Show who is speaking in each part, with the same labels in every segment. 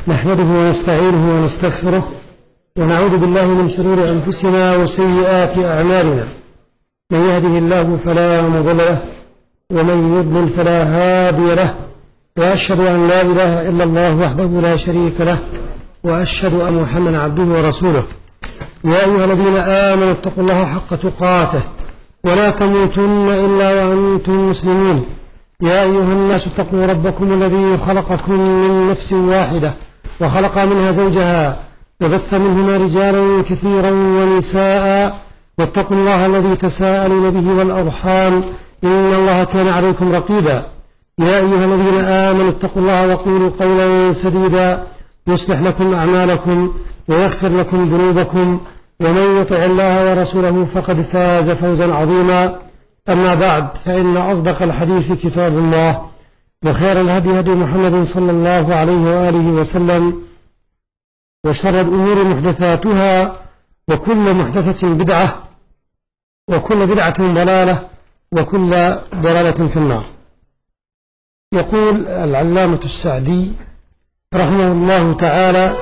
Speaker 1: نحمده ونستعينه ونستغفره ونعوذ بالله من شرور أنفسنا وسيئات أعمالنا. من يهده الله فلا مضل له ومن يضلل فلا هادي له، وأشهد أن لا إله إلا الله وحده لا شريك له، وأشهد أن محمدا عبده ورسوله. يا أيها الذين آمنوا اتقوا الله حق تقاته ولا تموتن إلا وأنتم مسلمون. يا أيها الناس اتقوا ربكم الذي خلقكم من نفس واحدة وخلق منها زوجها وبث منهما رجالا كثيرا ونساء، واتقوا الله الذي تساءلون به والأرحام إن الله كان عليكم رقيبا. يا أيها الذين آمنوا اتقوا الله وقولوا قولا سديدا يصلح لكم أعمالكم ويغفر لكم ذنوبكم، ومن يطع الله ورسوله فقد فاز فوزا عظيما. أما بعد، فإن أصدق الحديث كتاب الله، وخير الهدي هدي محمد صلى الله عليه وآله وسلم، وشر الأمور محدثاتها، وكل محدثة بدعة، وكل بدعة ضلالة، وكل ضلالة في النار. يقول العلامة السعدي رحمه الله تعالى: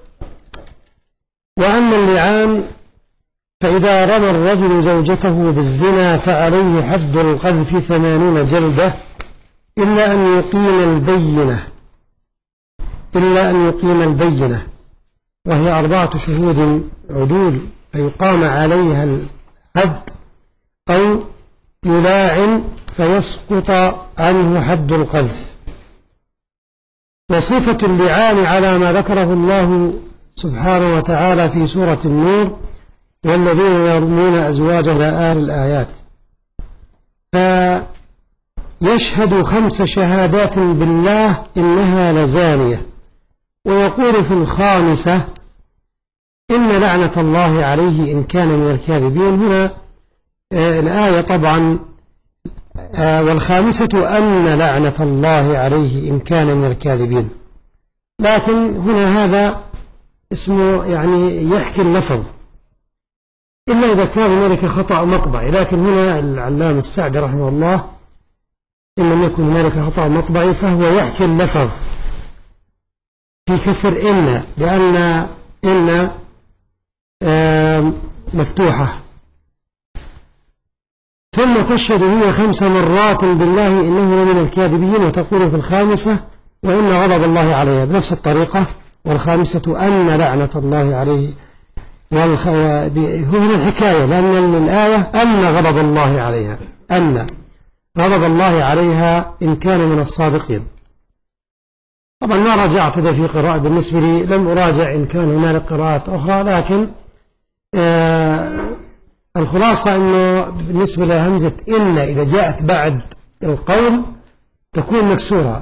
Speaker 1: وأما اللعان فإذا رمى الرجل زوجته بالزنا فعليه حد القذف 80 جلدة إلا أن يقيم البينة، وهي 4 شهود عدول، فيقام عليها الحد، أو يلاعن فيسقط عنه حد القذف. وصفة اللعان على ما ذكره الله سبحانه وتعالى في سورة النور: والذين يرمون أزواجهم إلى آخر الآيات. فيشهد 5 شهادات بالله إنها لزانية، ويقول في الخامسة: إن لعنة الله عليه إن كان من الكاذبين. هنا الآية طبعا والخامسة أن لعنة الله عليه إن كان من الكاذبين، لكن هنا هذا اسمه يعني يحكي اللفظ، إلا إذا كان هنالك خطأ مطبعي. لكن هنا العلامة السعدي رحمه الله إن لم يكن هنالك خطأ مطبعي فهو يحكي اللفظ في كسر إن، لأن إن مفتوحة. ثم تشهد هي 5 مرات بالله إنه لمن الكاذبين، وتقول في الخامسة: وإن غضب الله عليها، بنفس الطريقة. والخامسة أن لعنة الله عليه. هنا الحكاية، لأن الآية أن غضب الله عليها، أن غضب الله عليها إن كان من الصادقين. طبعا ما راجعت هذا في قراءة، بالنسبة لي لم أراجع إن كان هنالك قراءات أخرى، لكن الخلاصة أنه بالنسبة لهمزة إن إذا جاءت بعد القول تكون مكسورة.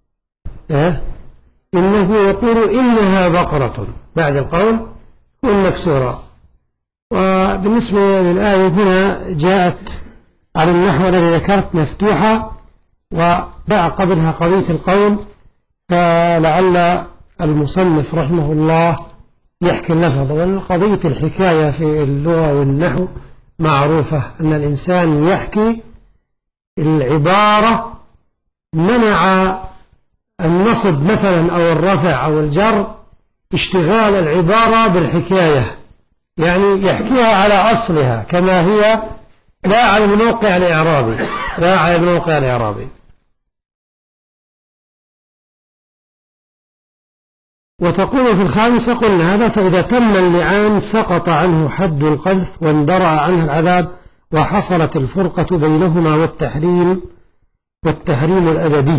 Speaker 1: إنه يقول إنها بقرة، بعد القول تكون مكسورة. وبالنسبة للآية هنا جاءت على النحو الذي ذكرت مفتوحة، وباع قبلها قضية القول، فلعل المصنف رحمه الله يحكي اللفظ. والقضية الحكاية في اللغة والنحو معروفة، أن الإنسان يحكي العبارة منع النصب مثلا أو الرفع أو الجر اشتغال العبارة بالحكاية، يعني يحكيها على أصلها كما هي، لا على الموقع الإعرابي. وتقول في الخامسة: قلنا هذا فإذا تم اللعان سقط عنه حد القذف واندرع عنه العذاب، وحصلت الفرقة بينهما والتحريم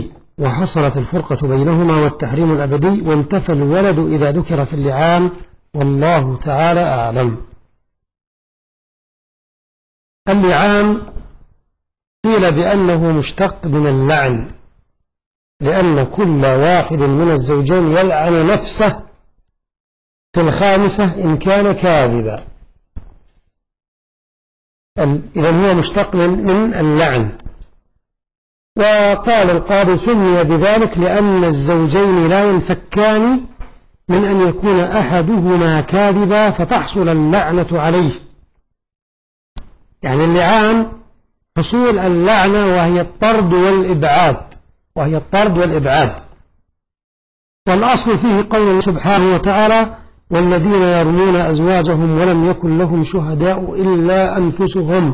Speaker 1: الأبدي، وانتفى الولد إذا ذكر في اللعان، والله تعالى أعلم. اللعان قيل بأنه مشتق من اللعن، لأن كل واحد من الزوجين يلعن نفسه في الخامسة إن كان كاذبا. إذن هو مشتق من اللعن. وقال القاضي: سمي بذلك لأن الزوجين لا ينفكان من أن يكون أحدهما كاذبا فتحصل اللعنة عليه. يعني اللعان حصول اللعنة، وهي الطرد والإبعاد. والأصل فيه قول سبحانه وتعالى: والذين يرمون أزواجهم ولم يكن لهم شهداء إلا أنفسهم.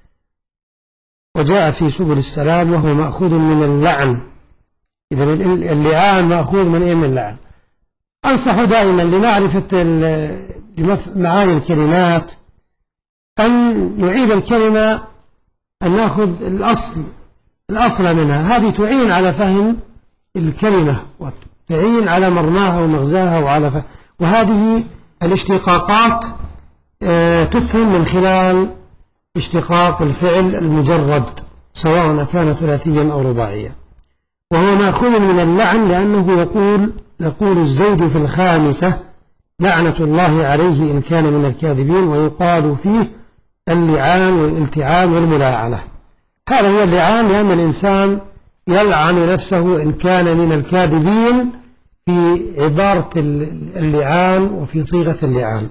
Speaker 1: وجاء في سبل السلام وهو مأخوذ من اللعن. إذن اللعان مأخوذ من إيه؟ من اللعن. أنصح دائما لمعرفة معاني الكلمات أن نعيد الكلمة، أن نأخذ الأصل منها. هذه تعين على فهم الكلمة وتعين على مرماها ومغزاها وهذه الاشتقاقات تفهم من خلال اشتقاق الفعل المجرد سواء كان ثلاثيا أو رباعيا. وهو مأخوذ من اللعن لأنه يقول الزوج في الخامسة: لعنة الله عليه إن كان من الكاذبين. ويقال فيه اللعان والالتعان والملاعنة. هذا هو اللعان، لأن الإنسان يلعن نفسه إن كان من الكاذبين في عبارة اللعان وفي صيغة اللعان.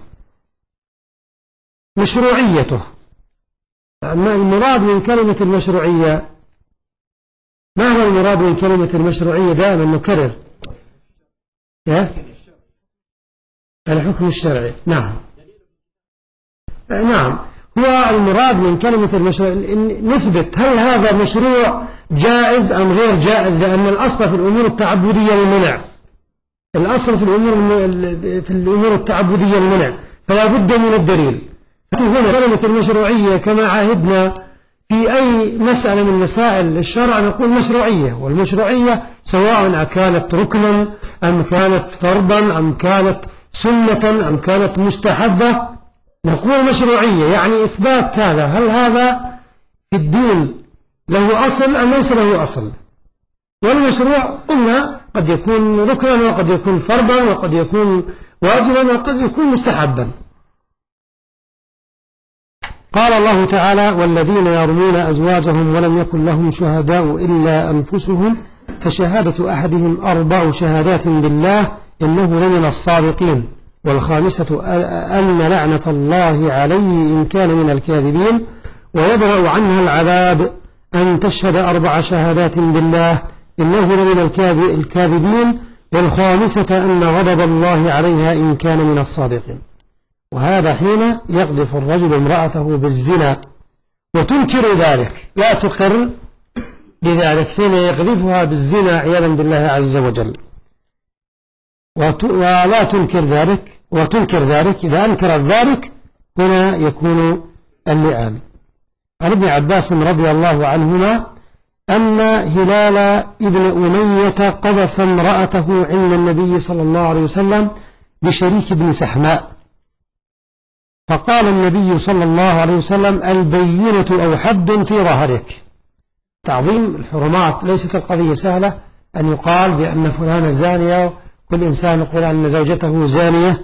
Speaker 1: مشروعيته، أما المراد من كلمة المشروعية، ما هو المراد من كلمة المشروعية؟ دائما نكرر الحكم الشرعي. نعم هو المراد من كلمة المشروع نثبت هل هذا مشروع جائز أم غير جائز، لأن الأصل في الأمور التعبدية المنع. الأصل في الأمور التعبدية المنع، فلا بد من الدليل. هنا كلمة المشروعية كما عاهدنا في أي مسألة من مسائل الشرع نقول مشروعية، والمشروعية سواء كانت ركنا أم كانت فرضا أم كانت سنة أم كانت مستحبة، نقول مشروعية، يعني إثبات هذا، هل هذا في الدين له أصل أم ليس له أصل. والمشروع قلنا قد يكون ركنا وقد يكون فرضا وقد يكون واجبا وقد يكون مستحبا. قال الله تعالى: والذين يرمون أزواجهم ولم يكن لهم شهداء إلا أنفسهم فشهادة أحدهم 4 شهادات بالله إنه لمن الصادقين، والخامسة أن لعنة الله عليه إن كان من الكاذبين، ويدرأ عنها العذاب أن تشهد 4 شهادات بالله إنه لمن الكاذبين، والخامسة أن غضب الله عليها إن كان من الصادقين. وهذا حين يقذف الرجل امرأته بالزنا وتنكر ذلك، لا تقر بذلك، حين يقذفها بالزنا عياذا بالله عز وجل، ولا تنكر ذلك، وتنكر ذلك. إذا أنكرت ذلك هنا يكون اللعان. عن ابن عباس رضي الله عنهما أن هلال ابن أمية قذف امرأته عند النبي صلى الله عليه وسلم بشريك بن سحماء، فقال النبي صلى الله عليه وسلم: البينة أو حد في ظهرك. تعظيم الحرمات، ليست القضية سهلة أن يقال بأن فلان زانية، كل إنسان يقول أن زوجته زانية.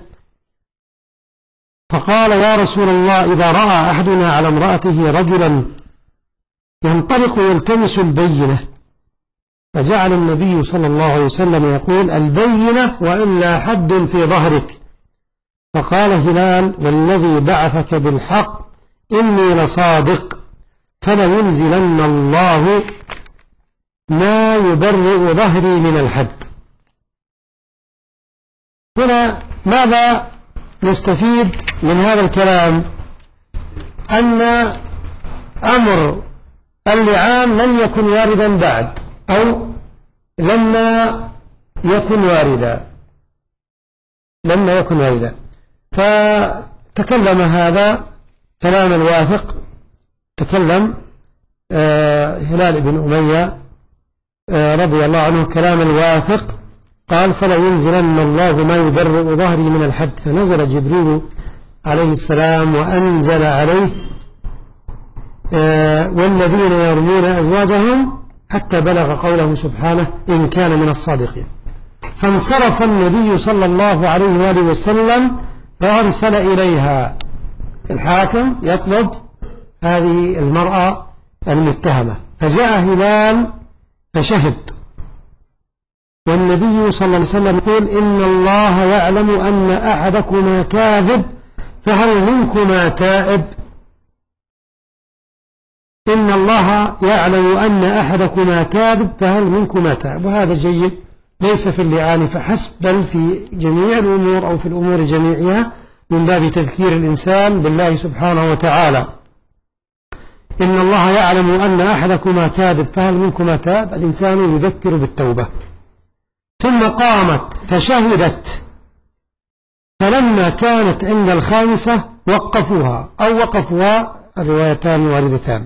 Speaker 1: فقال: يا رسول الله، إذا رأى أحدنا على امرأته رجلا ينطلق يلتمس البينة، فجعل النبي صلى الله عليه وسلم يقول: البينة وإلا حد في ظهرك. فقال هلال: والذي بعثك بالحق إني لصادق، فلينزلن الله ما يبرئ ظهري من الحد. هنا ماذا نستفيد من هذا الكلام؟ أن أمر اللعان لن يكن واردا بعد، أو لما يكن واردا. فتكلم هذا كلام الواثق، تكلم هلال بن أمية رضي الله عنه كلام الواثق، قال: فلا ينزلن الله ما يبرئ ظهري من الحد. فنزل جبريل عليه السلام وأنزل عليه: والذين يرمون أزواجهم، حتى بلغ قوله سبحانه: إن كان من الصادقين. فانصرف النبي صلى الله عليه وآله وسلم فأرسل إليها الحاكم يطلب هذه المرأة المتهمة، فجاء هلال فشهد، والنبي صلى الله عليه وسلم يقول: إن الله يعلم أن أحدكما كاذب فهل منكما تائب. إن الله يعلم أن أحدكما كاذب فهل منكما تائب. وهذا جيد ليس في اللعان فحسب، بل في جميع الأمور أو في الأمور جميعها، من باب تذكير الإنسان بالله سبحانه وتعالى. إن الله يعلم أن أحدكما كاذب فهل منكما تاب؟ الإنسان يذكر بالتوبة. ثم قامت فشهدت، فلما كانت عند الخامسة وقفوها، أو وقفوها، الروايتان واردتان،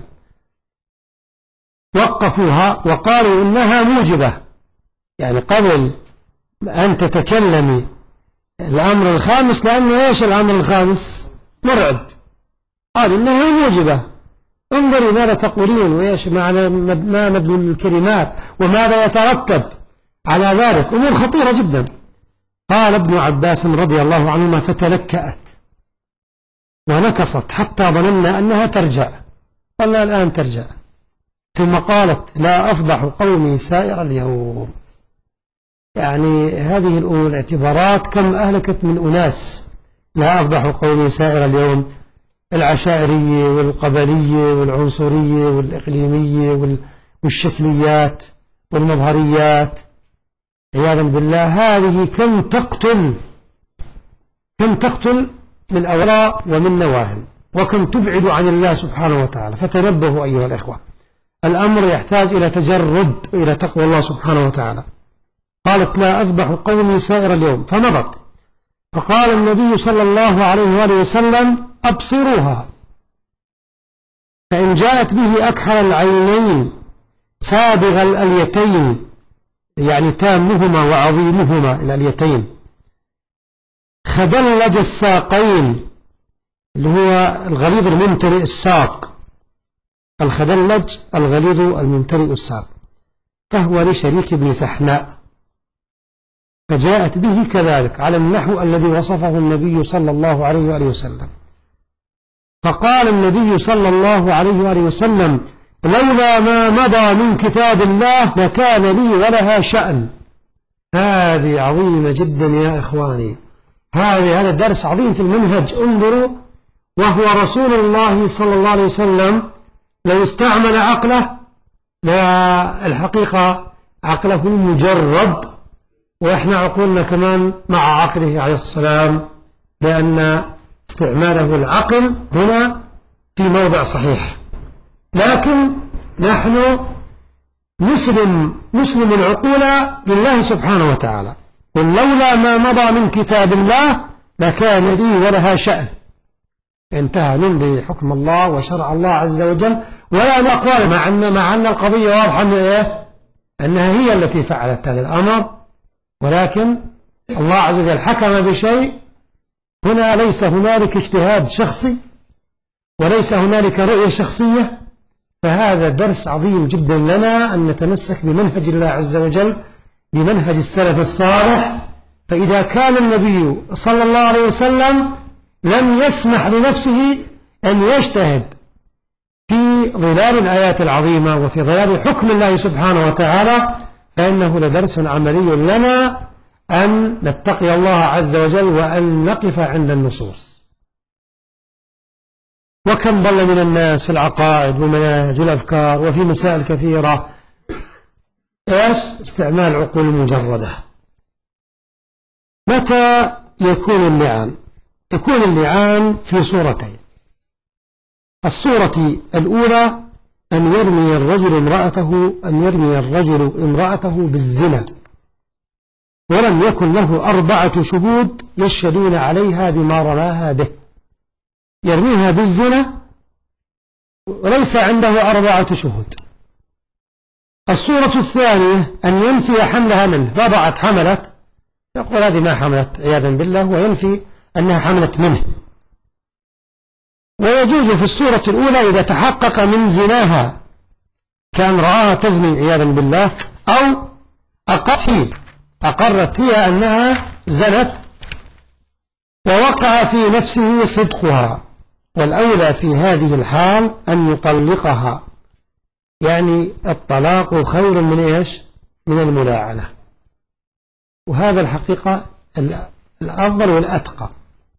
Speaker 1: وقفوها وقالوا إنها موجبة، يعني قبل أن تتكلمي الأمر الخامس، لأنه إيش الأمر الخامس؟ مرعب. قال إنها موجبة، انظري ماذا تقولين وإيش معنى ما مدلول الكلمات وماذا يترتب على ذلك، أمور خطيرة جدا. قال ابن عباس رضي الله عنهما فتلكأت ونكصت حتى ظننا أنها ترجع، قلنا الآن ترجع. ثم قالت لا أفضح قومي سائر اليوم. يعني هذه الأمور الاعتبارات كم أهلكت من أناس. لا أفضح قومي سائر اليوم، العشائرية والقبلية والعنصرية والإقليمية والشكليات والمظهريات عياذا بالله. هذه كم تقتل من أوراء ومن نواهن، وكم تبعد عن الله سبحانه وتعالى. فتنبهوا أيها الإخوة، الأمر يحتاج إلى تجرد إلى تقوى الله سبحانه وتعالى. قالت لا أفضح قومي سائر اليوم، فمضت. فقال النبي صلى الله عليه وآله وسلم أبصروها، فإن جاءت به أكحل العينين سابغ الأليتين، يعني تامهما وعظيمهما الأليتين، خدلج الساقين، اللي هو الغليظ الممتلئ الساق، الخدلج الغليظ الممتلئ الساق، فهو لشريك بن سحناء. فجاءت به كذلك على النحو الذي وصفه النبي صلى الله عليه وآله وسلم. فقال النبي صلى الله عليه وآله وسلم لولا ما مضى من كتاب الله لكان لي ولها شأن. هذه عظيمة جدا يا إخواني، هذا درس عظيم في المنهج. انظروا، وهو رسول الله صلى الله عليه وسلم لو استعمل عقله، لا الحقيقة عقله مجرد، وإحنا عقولنا كمان مع عقله عليه السلام، لأن استعماله العقل هنا في موضع صحيح. لكن نحن نسلم العقول لله سبحانه وتعالى. قل لولا ما مضى من كتاب الله لكان لي ولها شأن. انتهى، نمضي حكم الله وشرع الله عز وجل ولا نقول، مع أن القضية واضحة أنها هي التي فعلت هذا الأمر، ولكن الله عز وجل حكم بشيء. هنا ليس هنالك اجتهاد شخصي وليس هنالك رؤية شخصية. فهذا درس عظيم جدا لنا أن نتمسك بمنهج الله عز وجل، بمنهج السلف الصالح. فإذا كان النبي صلى الله عليه وسلم لم يسمح لنفسه أن يجتهد في ظلال الآيات العظيمة وفي ظلال حكم الله سبحانه وتعالى، فإنه لدرس عملي لنا أن نتقي الله عز وجل وأن نقف عند النصوص. وكم ضل من الناس في العقائد ومناهج والأفكار وفي مسائل كثيرة استعمال عقول مجردة. متى يكون اللعان؟ يكون اللعان في صورتين. الصورة الأولى أن يرمي الرجل امرأته بالزنا ولم يكن له 4 شهود يشهدون عليها بما رماها به. يرميها بالزنا وليس عنده 4 شهود. الصورة الثانية أن ينفي حملها منه، وضعت حملت، يقول هذه ما حملت عياذا بالله، وينفي أنها حملت منه. ويجوز في الصورة الأولى إذا تحقق من زناها، كان رآها تزني عياذا بالله، أو أقرت هي أنها زنت ووقع في نفسه صدقها. والأولى في هذه الحال أن يطلقها، يعني الطلاق خير من إيش؟ من الملاعنة. وهذا الحقيقة الأفضل والأتقى.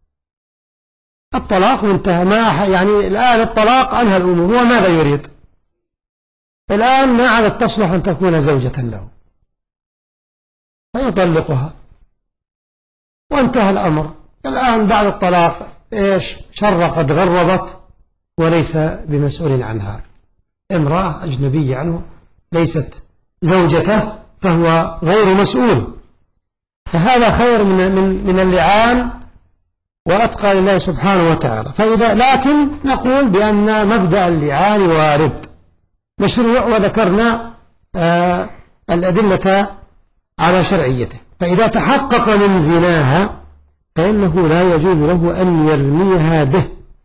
Speaker 1: الطلاق وانتهى، ما يعني الآن الطلاق أنهى الأمور. هو ماذا يريد الآن؟ ما عادت تصلح أن تكون زوجة له. فيطلقها وانتهى الأمر. الآن بعد الطلاق شرقت غربت وليس بمسؤول عنها، امرأة أجنبية عنه ليست زوجته فهو غير مسؤول، فهذا خير من اللعان وأتقى لله سبحانه وتعالى. لكن نقول بأن مبدأ اللعان وارد مشروع، وذكرنا الأدلة على شرعيته. فإذا تحقق من زناها فإنه لا يجوز له أن يرميها به،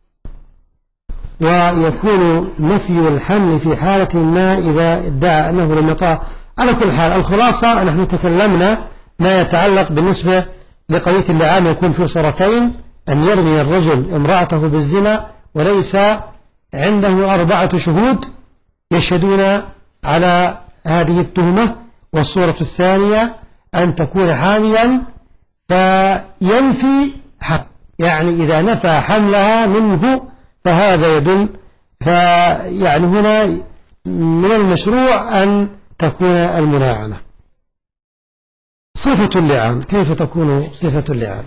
Speaker 1: ويكون نفي الحمل في حالة ما إذا ادعى أنه لم يطع. على كل حال الخلاصة نحن تكلمنا ما يتعلق بالنسبة لقضية اللعان يكون في صورتين: أن يرمي الرجل امرأته بالزنا وليس عنده 4 شهود يشهدون على هذه التهمة، والصورة الثانية أن تكون حاملا فينفي حمل، يعني إذا نفى حملها منه فهذا يدل. يعني هنا من المشروع أن تكون الملاعنة. صفة اللعان، كيف تكون صفة اللعان؟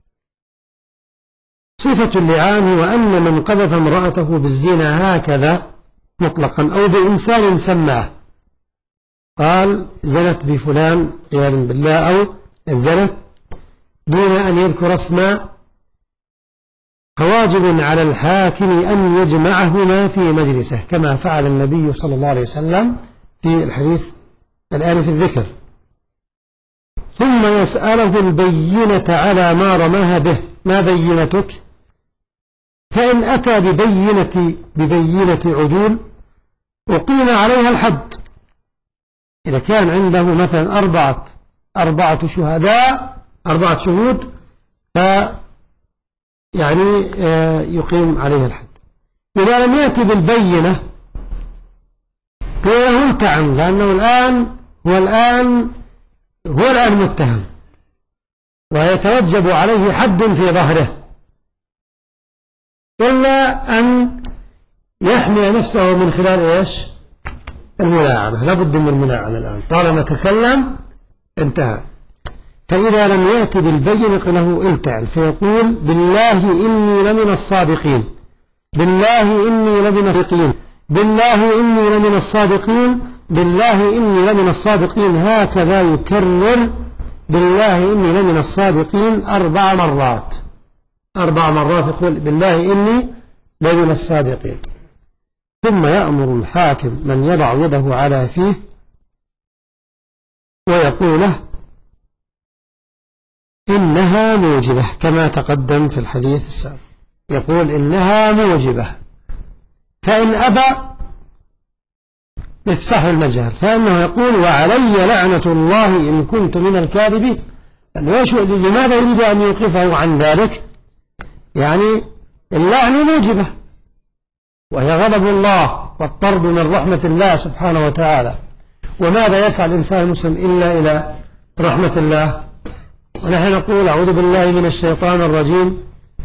Speaker 1: صفة اللعان هو أن من قذف امرأته بالزنا هكذا مطلقا أو بإنسان سماه، قال زنت بفلان عياذا بالله، أو زنت دون أن يذكر اسما، فواجب على الحاكم أن يجمعهما في مجلسه كما فعل النبي صلى الله عليه وسلم في الحديث الآن في الذكر، ثم يسأله البينة على ما رماها به: ما بينتك؟ فإن أتى ببينة عدول أقيم عليها الحد. إذا كان عنده مثلا 4 شهداء 4 شهود يعني يقيم عليها الحد. إذا لم يأتي بالبينة فهو التعن، لأنه هو الآن متهم ويتوجب عليه حد في ظهره، إلا أن يحمي نفسه من خلال الملاعنة. لابد من الملاعنة الآن طالما تكلم انتهى. فإذا لم يأتي بالبينة له التعن، فيقول: بالله إني لمن الصادقين، بالله إني لمن الصادقين، بالله إني لمن الصادقين، بالله إني لمن الصادقين. هكذا يكرر بالله إني لمن الصادقين 4 مرات، 4 مرات يقول بالله إني لمن الصادقين. ثم يأمر الحاكم من يضع يده على فيه ويقول له: إنها موجبة، كما تقدم في الحديث السابق، يقول إنها موجبة. فإن أبى يفسح المجال، فإنه يقول: وعلي لعنة الله إن كنت من الكاذبين. لماذا يريد أن يوقفه عن ذلك؟ يعني اللعنة موجبة وهي غضب الله والطرد من رحمة الله سبحانه وتعالى. وماذا يسعى الإنسان المسلم إلا إلى رحمة الله؟ ونحن نقول: أعوذ بالله من الشيطان الرجيم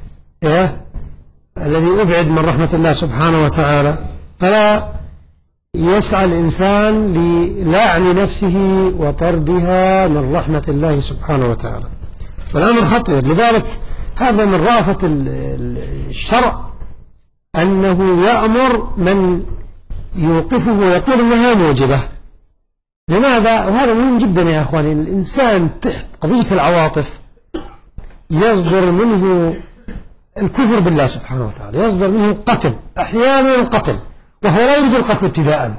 Speaker 1: الذي أبعد من رحمة الله سبحانه وتعالى. فلا يسعى الإنسان للعن نفسه وطردها من رحمة الله سبحانه وتعالى، والأمر خطير. لذلك هذا من رأفة الشرع أنه يأمر من يوقفه ويقول إنها موجبة. لماذا؟ وهذا مهم جدا يا أخواني. الإنسان تحت قضية العواطف يصدر منه الكفر بالله سبحانه وتعالى، يصدر منه القتل، أحيانا القتل، وهو لا يريد القتل ابتداء،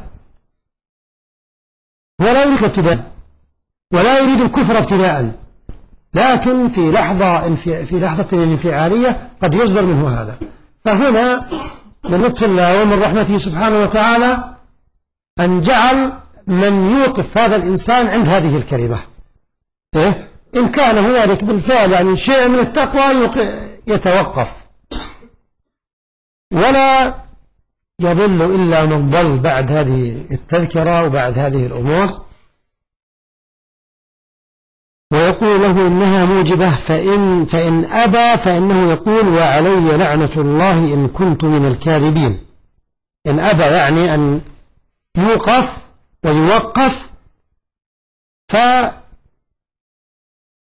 Speaker 1: هو لا يريد ابتداء ولا يريد الكفر ابتداء، لكن في لحظة الانفعالية قد يصدر منه هذا. فهنا من لطف الله ومن رحمته سبحانه وتعالى أن جعل من يوقف هذا الإنسان عند هذه الكلمة. إن كان هنالك بالفعل يعني شيء من التقوى يتوقف، ولا يضل إلا من ضل بعد هذه التذكرة وبعد هذه الأمور. ويقول له إنها موجبة، فإن أبى فإنه يقول: وعلي لعنة الله إن كنت من الكاذبين. إن أبى يعني أن يوقف ويوقف،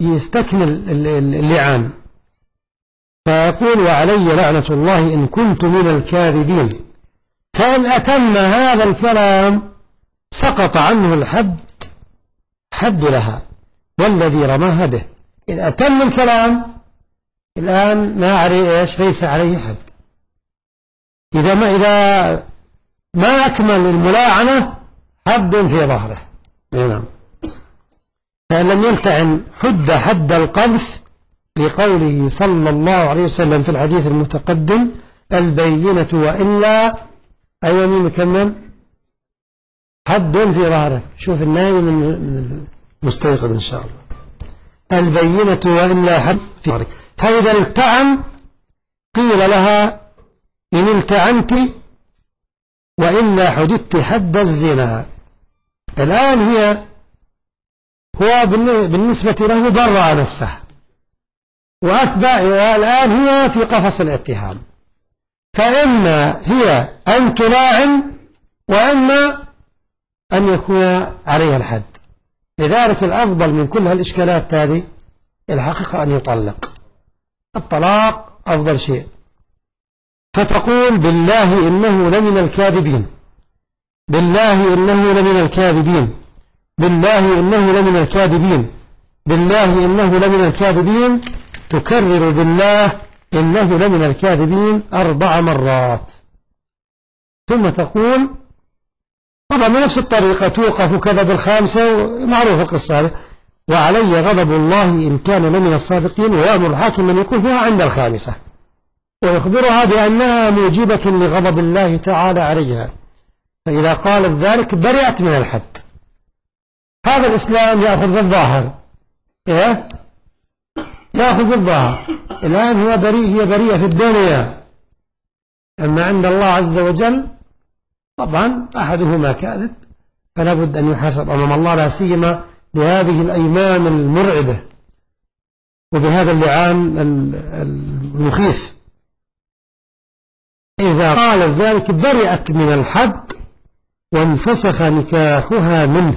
Speaker 1: يستكمل اللعان، فيقول وعلي لعنة الله إن كنت من الكاذبين. فإن أتم هذا الكلام سقط عنه الحد، حد لها والذي رماها به. إذا أتم الكلام الآن ما عليه إيش؟ ليس عليه حد. إذا ما أكمل الملاعنة حد في ظهره. نعم. فإن لم يلتعن حد القذف، لقوله صلى الله عليه وسلم في الحديث المتقدم البينة وإلا أي مين مكمل حد في ظهره. شوف النايم من المستيقظ إن شاء الله. البينة وإلا حد في ظهرك. فإذا التعن قيل لها إن التعنت وإلا حددت حد الزنا. الآن هو بالنسبة له برأ نفسه وأثبت، والآن هي في قفص الاتهام، فإما هي أن تلاعن وإما أن يكون عليها الحد. لذلك الأفضل من كل هالإشكالات هذه الحقيقة أن يطلق. الطلاق أفضل شيء. فتقول بالله إنه لمن الكاذبين، بالله إنه لمن الكاذبين، بالله إنه لمن الكاذبين، بالله إنه لمن الكاذبين. تكرر بالله إنه لمن الكاذبين 4 مرات، ثم تقول طبعا بنفس الطريقة توقف كذا بالخامسة، معروف القصة هذه. وعلي غضب الله إن كان لمن الصادقين، ويأمر الحاكم أن يقفها عند الخامسة ويخبرها بأنها موجبة لغضب الله تعالى عليها، فإذا قالت ذلك برئت من الحد. هذا الإسلام يأخذ بالظاهر، يأخذ بالظاهر. الآن هو بريء، هي بريئة في الدنيا، أما عند الله عز وجل طبعا أحدهما كاذب، فلا بد أن يحاسب أمام الله، لا سيما بهذه الأيمان المرعبة وبهذا اللعان المخيف. إذا قالت ذلك برئت من الحد وانفسخ نكاحها منه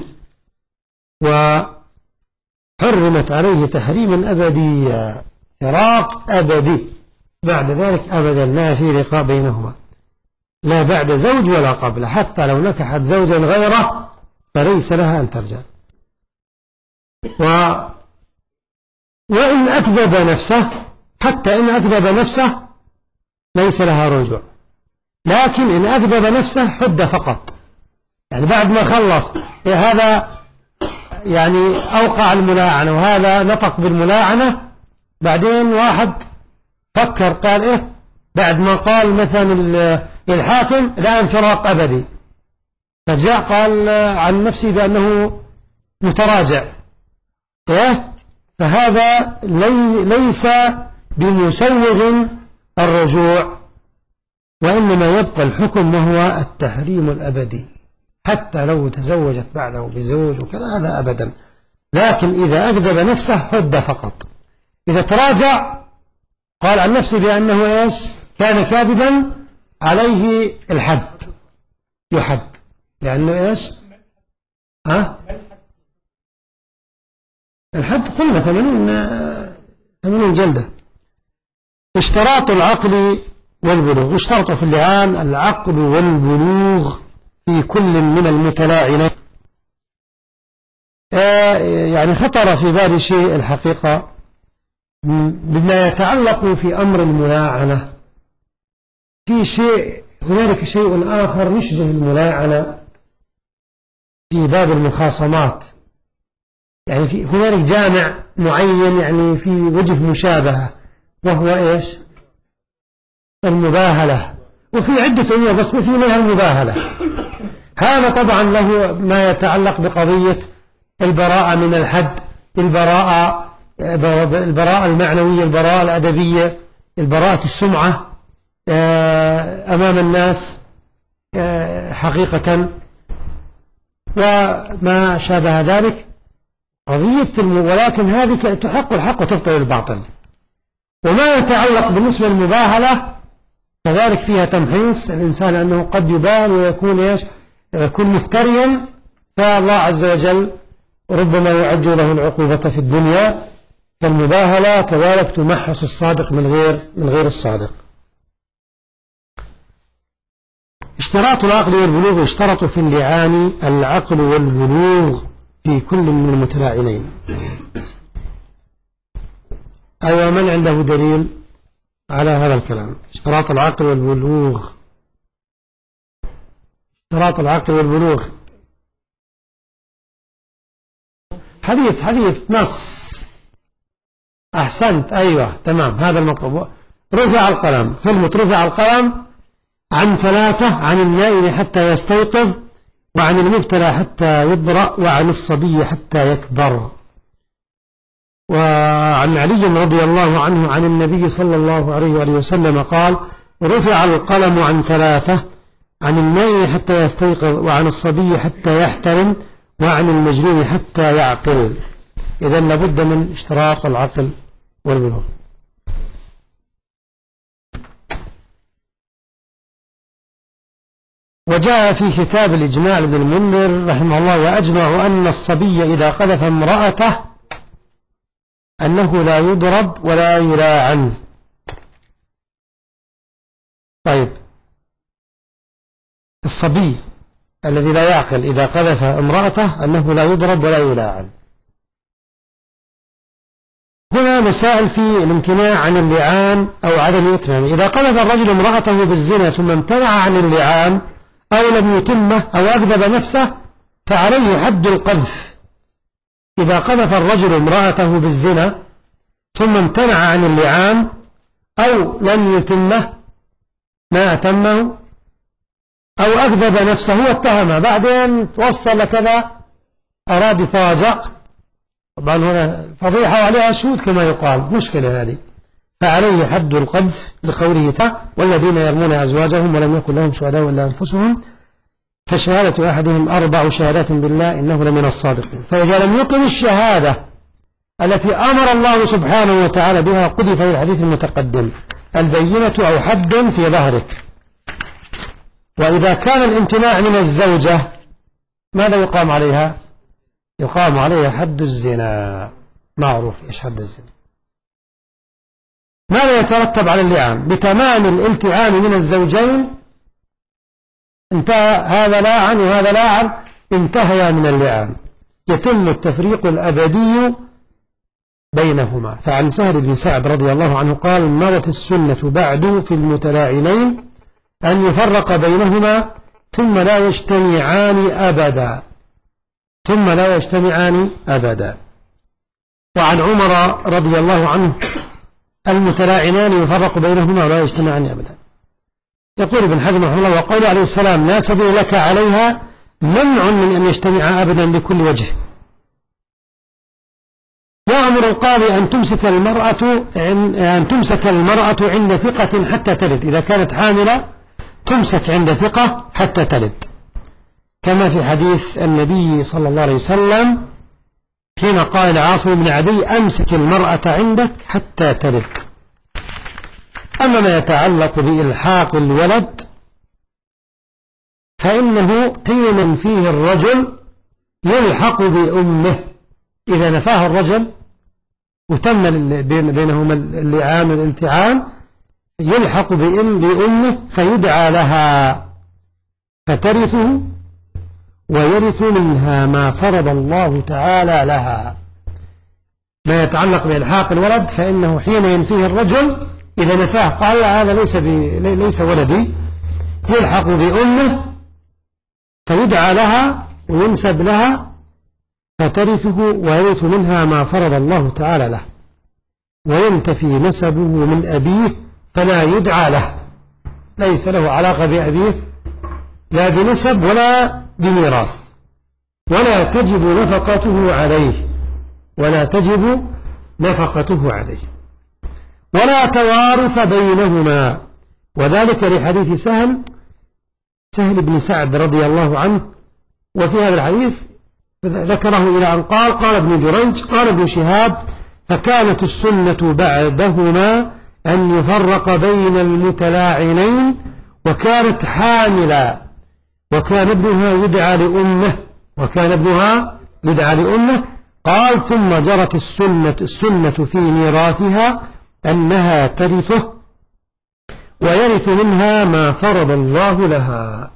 Speaker 1: وحرمت عليه تحريما أبديا، فراق أبدي، بعد ذلك أبدا ما في لقاء بينهما، لا بعد زوج ولا قبل. حتى لو نكحت زوجا غيره فليس لها أن ترجع. وإن أكذب نفسه، حتى إن أكذب نفسه ليس لها رجوع، لكن إن أكذب نفسه حد فقط. يعني بعد ما خلص هذا يعني أوقع الملاعنة وهذا نطق بالملاعنة، بعدين واحد فكر قال بعد ما قال مثلا الحاكم الآن فراق أبدي، فجاء قال عن نفسه بأنه متراجع، فهذا ليس بمسوغ الرجوع، وإنما يبقى الحكم وهو التحريم الأبدي، حتى لو تزوجت بعده بزوج وكذا هذا أبدا. لكن إذا أكذب نفسه حد فقط. إذا تراجع قال عن نفسه بأنه كان كاذبا عليه الحد، يحد، لأنه الحد قلنا 80 جلدة. اشتراط العقل والبلوغ، اشترطوا في اللعان العقل والبلوغ في كل من المتلاعنين. يعني خطر في بالي شيء الحقيقة بما يتعلق في أمر الملاعنة. في شيء، هنالك شيء آخر يشبه الملاعنة في باب المخاصمات، يعني هنالك جامع معين يعني في وجه مشابهة، وهو المباهلة. وفي عدة أمور بس في منها المباهلة. هذا طبعا له ما يتعلق بقضية البراءة من الحد، البراءة المعنوية، البراءة الأدبية، البراءة السمعة أمام الناس حقيقة، وما شابه ذلك قضية ولكن هذه تحق الحق وتبطل الباطل. وما يتعلق بالنسبة للمباهلة كذلك فيها تمحيص الإنسان، أنه قد يبال ويكون يكون مفتريا، فالله عز وجل ربما يعجل له العقوبة في الدنيا فالمباهلة كذلك تمحص الصادق من غير الصادق. اشتراط العقل والبلوغ: اشترط في اللعان العقل والبلوغ في كل من المتلاعنين. أيوة، من عنده دليل على هذا الكلام؟ اشتراط العقل والبلوغ، اشتراط العقل والبلوغ حديث نص. أحسنت، أيوة تمام، هذا المطلوب. رفع القلم، كلمة رفع القلم عن 3: عن النائم حتى يستيقظ، وعن المبتلى حتى يبرأ، وعن الصبي حتى يكبر. وعن علي رضي الله عنه عن النبي صلى الله عليه وآله وسلم قال: رفع القلم عن 3: عن النائم حتى يستيقظ، وعن الصبي حتى يحترم، وعن المجنون حتى يعقل. إذن لابد من اشتراط العقل والبلوغ. وجاء في كتاب الإجماع لابن المنذر رحمه الله: وأجمع أن الصبي إذا قذف امرأته أنه لا يضرب ولا يلاعن. طيب، الصبي الذي لا يعقل إذا قذف امرأته أنه لا يضرب ولا يلاعن. هنا مسائل في الامتناع عن اللعان أو عدم إتمامه. إذا قذف الرجل امرأته بالزنا ثم امتنع عن اللعان أو لم يتمه أو أكذب نفسه فعليه حد القذف. إذا قذف الرجل امرأته بالزنا ثم امتنع عن اللعان أو لم يتمه، ما أتمه، أو أكذب نفسه واتهمه، بعدين توصل كذا أراد يتراجع، طبعا هنا فضيحة وعليها شهود كما يقال، مشكلة هذه، فعليه حد القذف لقوله تعالى: والذين يرمون أزواجهم ولم يكن لهم شهداء إلا أنفسهم فشهادة أحدهم 4 شهادات بالله إنه لمن الصادقين. فإذا لم يقم الشهادة التي أمر الله سبحانه وتعالى بها قذف في الحديث المتقدم البينة أو حد في ظهرك. وإذا كان الامتناع من الزوجة ماذا يقام عليها؟ يقام عليها حد الزنا. معروف إيش حد الزنا. ماذا يترتب على اللعان؟ بتمام الالتئام من الزوجين انتهى، هذا لاعن وهذا لاعن، انتهيا من اللعان، يتم التفريق الأبدي بينهما. فعن سهل بن سعد رضي الله عنه قال: مضت السنة بعد في المتلاعنين أن يفرق بينهما ثم لا يجتمعان أبدا. وعن عمر رضي الله عنه: المتلاعنان يفرق بينهما ولا يجتمعان أبدا. يقول ابن حزم رحمه الله: وقول عليه السلام: لا سبيل لك عليها، منع من أن يجتمع أبدا بكل وجه. يأمر القاضي أن تمسك المرأة عند ثقة حتى تلد. إذا كانت حاملة تمسك عند ثقة حتى تلد، كما في حديث النبي صلى الله عليه وسلم حين قال لعاصم بن عدي: أمسك المرأة عندك حتى تلد. أما ما يتعلق بإلحاق الولد فإنه حين فيه الرجل يلحق بأمه. إذا نفاه الرجل وتم بينهما اللعان والالتعان يلحق بأمه فيدعى لها فترثه ويرث منها ما فرض الله تعالى لها. ما يتعلق بإلحاق الولد فإنه حين ينفيه الرجل إذا نفاه قال: هذا ليس ولدي، يلحق بأمه فيدعى لها وينسب لها فترثه ويرث منها ما فرض الله تعالى له، وينتفي نسبه من أبيه فلا يدعى له، ليس له علاقة بأبيه لا بنسب ولا بميراث، ولا تجب نفقته عليه، ولا توارث بينهما. وذلك لحديث سهل بن سعد رضي الله عنه. وفي هذا الحديث ذكره إلى أن قال ابن جريج قال ابن شهاب: فكانت السنة بعدهما أن يفرق بين المتلاعنين، وكانت حاملا، وكان ابنها يدعى لأمه، قال ثم جرت السنة في ميراثها أنها ترثه ويرث منها ما فرض الله لها.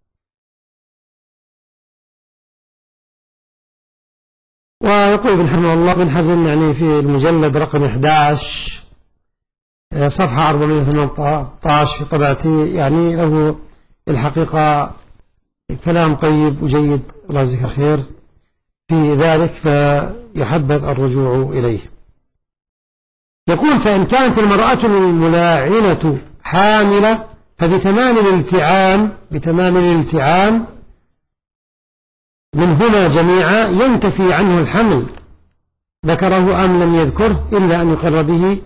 Speaker 1: ويقول ابن حزم الله بن حزم يعني في المجلد رقم 11 صفحة 418 في طبعته، يعني له الحقيقة كلام طيب وجيد الله يجزيه خير في ذلك، فيحبذ الرجوع إليه. يقول فإن كانت المرأة الملاعنة حاملة فبتمام الالتعان منهما جميعا ينتفي عنه الحمل، ذكره أم لم يذكره، إلا أن يقر به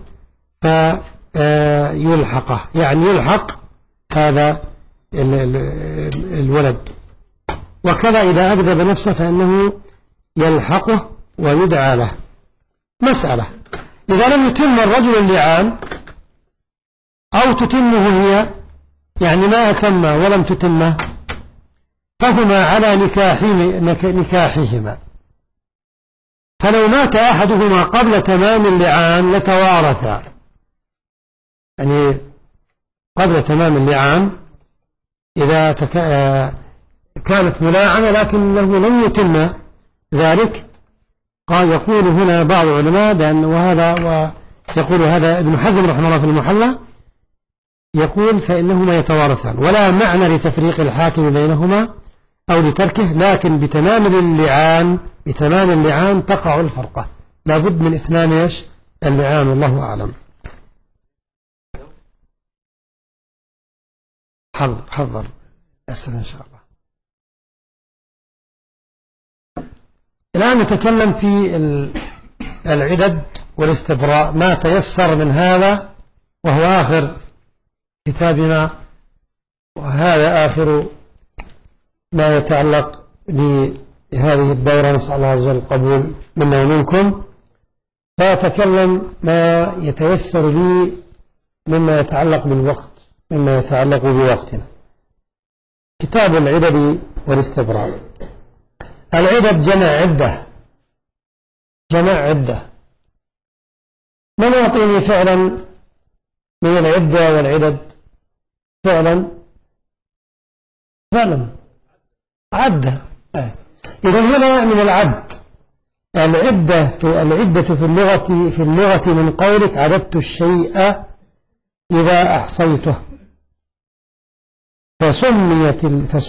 Speaker 1: فيلحقه، يعني يلحق هذا الولد. وكذا إذا أكذب نفسه فإنه يلحقه ويدعى له. مسألة: إذا لم يتم الرجل اللعان أو تتمه هي، يعني ما أتم ولم تتمه، فهما على نكاحهما، فلو مات أحدهما قبل تمام اللعان لتوارثا، يعني قبل تمام اللعان إذا كانت ملاعنة لكنه لم يتم ذلك، قال يقول هنا بعض العلماء بأن ويقول هذا ابن حزم رحمه الله في المحلى، يقول فإنهما يتوارثان ولا معنى لتفريق الحاكم بينهما أو لتركه، لكن بتمام اللعان تقع الفرقة، لابد من إتمام اللعان، والله أعلم. حضر أسأل إن شاء الله. الآن نتكلم في العدد والاستبراء، ما تيسر من هذا، وهو آخر كتابنا، وهذا آخر ما يتعلق بهذه الدورة، نسأل الله عز وجل القبول منا ومنكم. فأتكلم ما يتيسر لي مما يتعلق بالوقت، مما يتعلق بوقتنا. كتاب العدد والاستبراء. العدد جمع عدة. من يعطيني فعلا من العدة والعدد؟ فعلا عدة. إذا هنا من العد. العدة في اللغة من قولك عددت الشيء إذا أحصيته، فسميت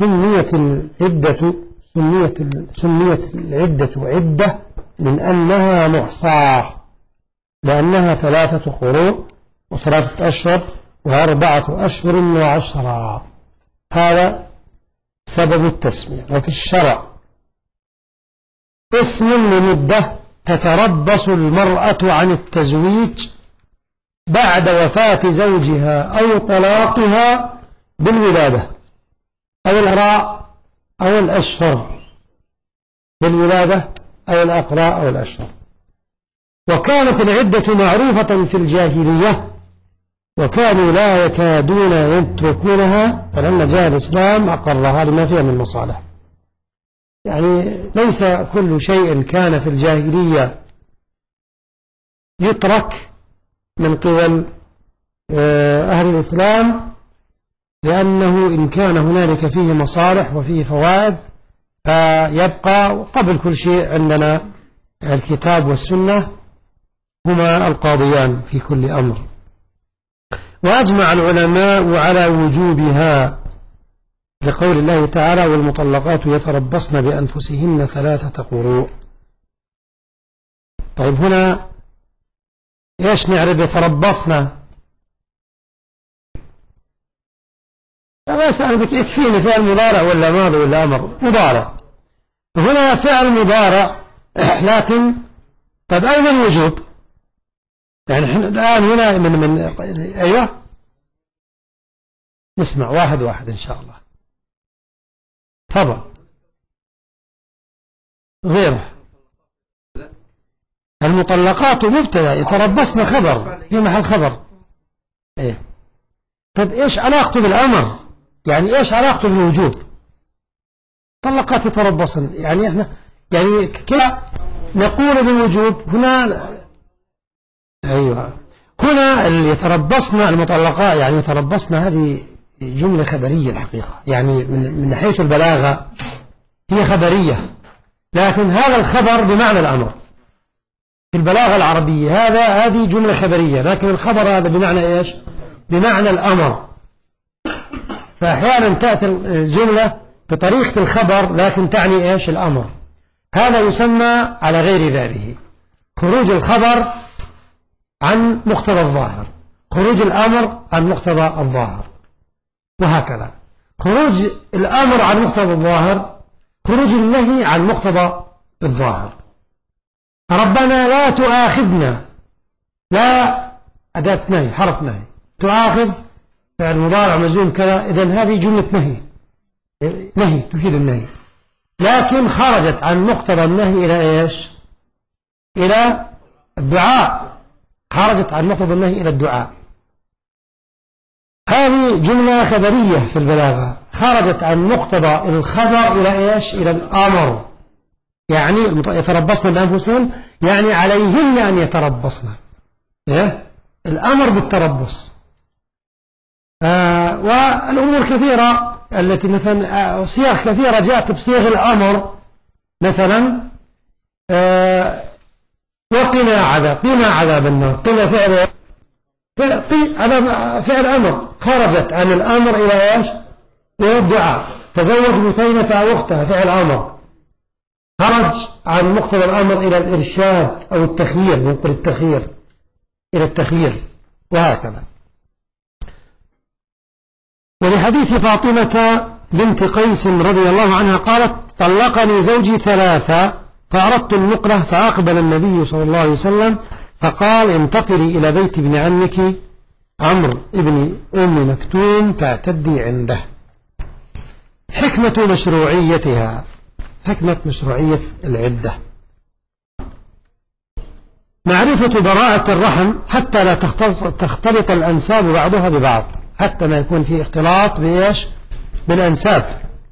Speaker 1: العدة عدة من أنها محصاة، لأنها 3 قروء و3 أشهر و4 أشهر و10. هذا سبب التسمية. وفي الشرع اسم لمدة تتربص المرأة عن التزويج بعد وفاة زوجها أو طلاقها بالولادة أو الأقراء أو الأشهر، بالولادة أو الأقراء أو الأشهر. وكانت العدة معروفة في الجاهلية، وكانوا لا يكادون يتركونها، فلما جاء الإسلام أقرها لما فيها من مصالح. يعني ليس كل شيء كان في الجاهلية يترك من قبل أهل الإسلام، لأنه إن كان هنالك فيه مصالح وفيه فوائد فيبقى. قبل كل شيء عندنا الكتاب والسنة هما القاضيان في كل أمر. وأجمع العلماء على وجوبها لقول الله تعالى والمطلقات يتربصن بأنفسهن 3 قروء. طيب هنا إيش نعرف يتربصن؟ أسأل بك يكفيني فعل مضارع ولا ماضي ولا أمر؟ مضارع. هنا فعل مضارع، لكن طيب أين الوجوب؟ يعني الآن هنا من أيوة نسمع واحد إن شاء الله. تفضل. غيره المطلقات مبتدأ، يتربصن خبر في محل خبر. إيه؟ طيب إيش علاقته بالأمر؟ يعني إيش علاقته بالوجوب؟ طلقات يتربصن، يعني إحنا يعني كلا نقول بوجوب هنا. أيوة، هنا يتربصن المطلقات، يعني يتربصن هذه جملة خبرية الحقيقة، يعني من ناحية البلاغة هي خبرية، لكن هذا الخبر بمعنى الأمر في البلاغة العربية. هذه جملة خبرية، لكن الخبر هذا بمعنى إيش؟ بمعنى الأمر. فأحيانا تأتي الجملة بطريقة الخبر لكن تعني إيش؟ الأمر. هذا يسمى على غير ذلك خروج الخبر عن مقتضى الظاهر، خروج الأمر عن مقتضى الظاهر، وهكذا. خروج الأمر عن مقتضى الظاهر، خروج النهي عن مقتضى الظاهر. ربنا لا تؤاخذنا، لا أداة نهي، حرف نهي. تؤاخذ فعل مضارع مجزوم كذا، إذن هذه جملة نهي تفيد النهي، لكن خرجت عن مقتضى النهي إلى إيش؟ إلى الدعاء. خرجت عن مقتضى النهي إلى الدعاء. هذه جملة خبرية في البلاغة، خرجت عن مقتضى الخبر إلى إيش؟ إلى الأمر. يعني يتربصن بأنفسهم، يعني عليهن أن يتربصن، الأمر بالتربص. والأمور كثيرة التي مثلا صيغ كثيرة جاءت بصيغ الأمر، مثلا وقنا عذاب النار. قنا فعل أمر، خرجت عن الأمر إلى إيش؟ إلى الدعاء. تزوج بثينة أو أختها فعل أمر، خرج عن مقتضى الأمر إلى الإرشاد أو التخيير، ننقل التخيير إلى التخيير، وهكذا. ولحديث فاطمة بنت قيس رضي الله عنها قالت: طلقني زوجي 3 فأردت النقلة، فأقبل النبي صلى الله عليه وسلم فقال: انتقلي إلى بيت ابن عمك عمرو ابن أم مكتوم فاعتدي عنده. حكمة مشروعيتها، حكمة مشروعية العدة: معرفة براءة الرحم حتى لا تختلط الأنساب بعضها ببعض، حتى ما يكون في اختلاط بإيش؟ بالأنساب.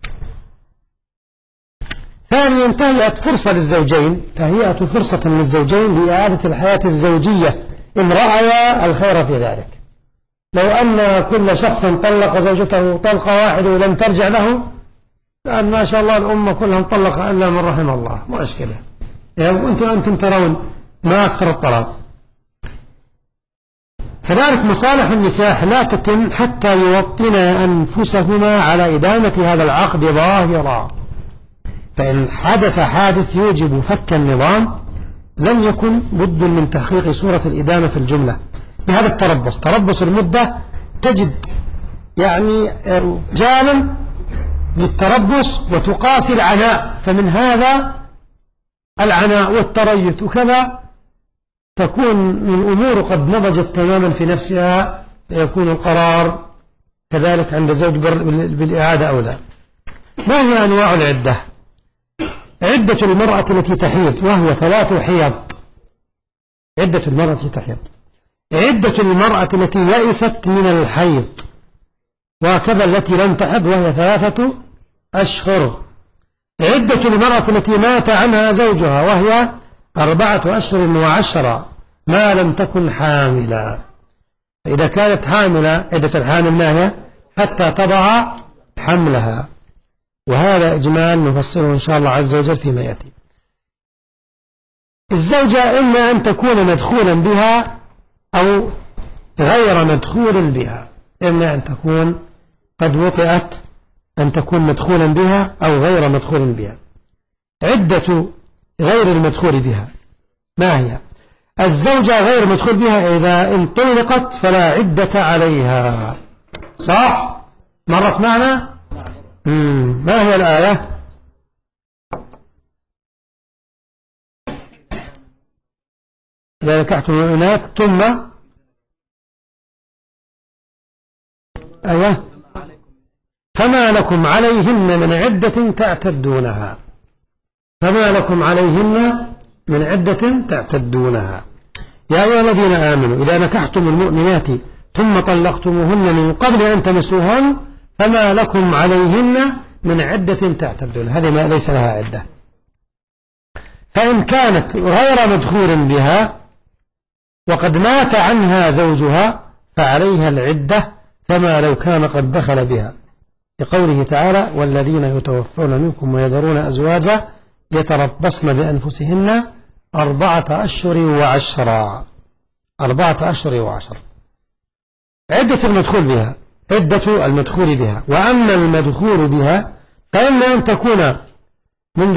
Speaker 1: ثانيا تهيئة فرصة للزوجين، تهيئة فرصة للزوجين لإعادة الحياة الزوجية إن رأيا الخير في ذلك. لو أن كل شخص طلق زوجته طلقة واحدة ولم ترجع له، لأن ما شاء الله الأمة كلها مطلقة إلا من رحم الله، مشكلة. يعني أنتم ترون ما أكثر الطلاق. كذلك مصالح النكاح لا تتم حتى يوطنا أنفسهما على إدامة هذا العقد ظاهرا، فإن حدث حادث يوجب فك النظام لم يكن بد من تحقيق صورة الإدامة في الجملة بهذا التربص. تربص المدة تجد يعني جالا للتربص وتقاسي العناء، فمن هذا العناء والتريث وكذا تكون الأمور قد نضجت تماما في نفسها، فيكون القرار كذلك عند زوج بالإعادة أو لا. ما هي أنواع العدة؟ عدة المرأة التي تحيض وهي 3 حيض. عدة المرأة التي تحيض. عدة المرأة التي يئست من الحيض، وكذا التي لم تحض وهي 3 أشهر. عدة المرأة التي مات عنها زوجها وهي 4 أشهر و10 ما لم تكن حاملا. إذا كانت حاملة عدة الحامل ما هي؟ حتى تضع حملها، وهذا إجمال نفصله إن شاء الله عز وجل فيما يأتي. الزوجة إما أن تكون مدخولا بها أو غير مدخول بها، إما أن تكون قد وطئت، أن تكون مدخولا بها أو غير مدخول بها. عدة غير المدخول بها ما هي؟ الزوجة غير مدخول بها إذا انطلقت فلا عدة عليها. صح؟ مرت معنا؟ ما هي الآية؟ إذا نكحتم المؤمنات ثم أيوه فما لكم عليهن من عدة تعتدونها. فما لكم عليهن من عدة تعتدونها. يا أيها الذين آمنوا إذا نكحتم المؤمنات ثم طلقتموهن من قبل أن تمسوهن فما لكم عليهن من عدة تعتدون. هذه ما ليس لها عدة. فإن كانت غير مدخول بها وقد مات عنها زوجها فعليها العدة كما لو كان قد دخل بها، لقوله تعالى: والذين يتوفون منكم ويذرون أزواجا يتربصن بأنفسهن 4 أشهر وعشرا. 4 أشهر وعشرا عدة المدخول بها، عدة المدخول بها. وأما المدخول بها فإما أن تكون من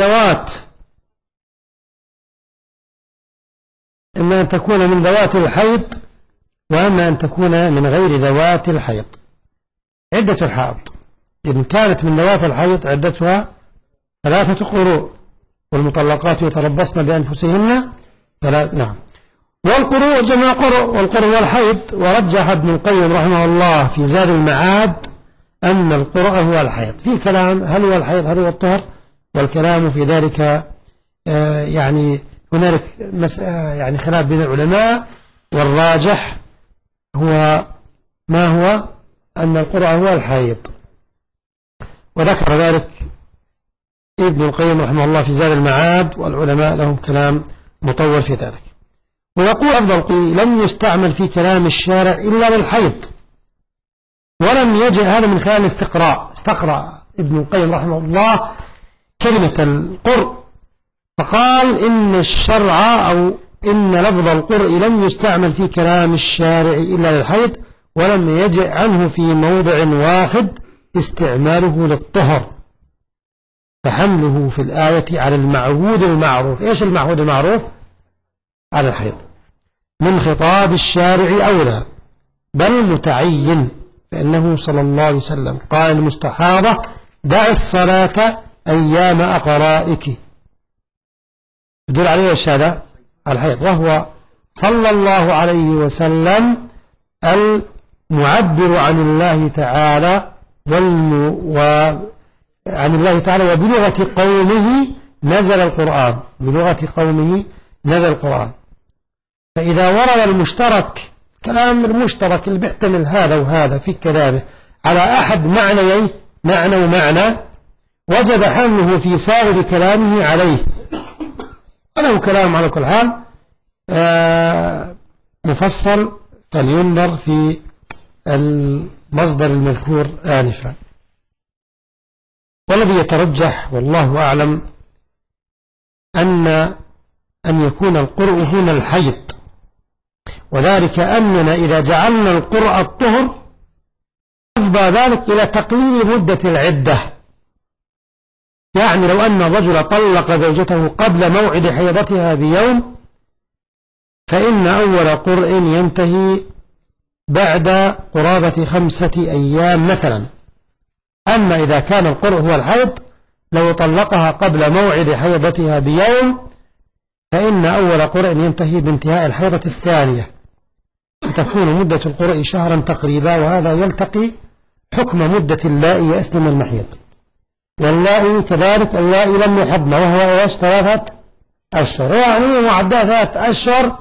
Speaker 1: ذوات الحيض، وأما أن تكون من غير ذوات الحيض. عدة الحائض إن كانت من ذوات الحيض عدتها 3 قروء، والمطلقات يتربصن بأنفسهن 3. نعم. والقروء جمع قروء، والقروء والحيض. ورجح ابن القيم رحمه الله في زاد المعاد أن القروء هو الحيض. في كلام هل هو الحيض هل هو الطهر، والكلام في ذلك يعني هنالك يعني خلاف بين العلماء، والراجح هو ما هو أن القروء هو الحيض، وذكر ذلك ابن القيم رحمه الله في زاد المعاد، والعلماء لهم كلام مطول في ذلك. ويقول أفضل القيل: لم يستعمل في كلام الشارع إلا للحيض، ولم يجئ هذا من خلال الاستقراء. استقرأ ابن القيم رحمه الله كلمة القرء فقال إن الشرع أو إن لفظ القرء لم يستعمل في كلام الشارع إلا للحيض، ولم يجئ عنه في موضع واحد استعماله للطهر، فحمله في الآية على المعهود المعروف. إيش المعهود المعروف؟ على الحيض من خطاب الشارع أولى، بل متعين، فإنه صلى الله عليه وسلم قال المستحاضة: دع الصلاة أيام أقرائك. يدل عليه الشهادة الحيض، وهو صلى الله عليه وسلم المعبر عن الله تعالى عن الله تعالى، وبلغة قومه نزل القرآن. بلغة قومه نزل القرآن. فإذا ورد المشترك، كلام المشترك اللي بيحتمل هذا وهذا في كلامه على أحد معنيين، معنى ومعنى، وجب حمله في سائر كلامه عليه. وله كلام على كل حال مفصل، فلينظر في المصدر المذكور آنفا. والذي يترجح والله أعلم أن يكون القرء هنا الحيض، وذلك أننا إذا جعلنا القرء الطهر أفضى ذلك إلى تقليل مدة العدة. يعني لو أن الرجل طلق زوجته قبل موعد حيضتها بيوم، فإن أول قرء ينتهي بعد قرابة 5 أيام مثلا. أما إذا كان القرء هو الحيض، لو طلقها قبل موعد حيضتها بيوم، فإن أول قرء ينتهي بانتهاء الحيضة الثانية، فتكون مدة القرء شهرا تقريبا، وهذا يلتقي حكم مدة اللائي يئسن من المحيض. واللائي كذلك اللائي لم يحضن، وهو إيش 3 أشهر، يعني معدة 3 أشهر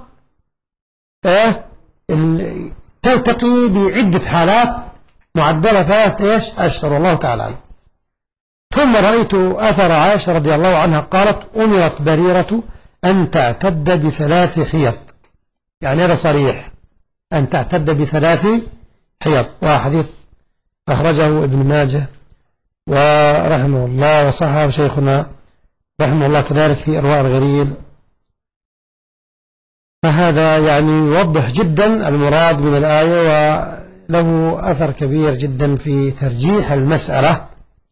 Speaker 1: تلتقي بعدة حالات معدلة 3 أشهر، والله تعالى عنه. ثم رأيت أثر عائشة رضي الله عنها قالت: أمرت بريرة أن تعتد ب3 حيض. يعني هذا صريح، أن تعتد ب3 حيض. وحديث أخرجه ابن ماجه ورحمه الله، وصححه شيخنا رحمه الله كذلك في إرواء الغليل. فهذا يعني يوضح جدا المراد من الآية، وله أثر كبير جدا في ترجيح المسألة،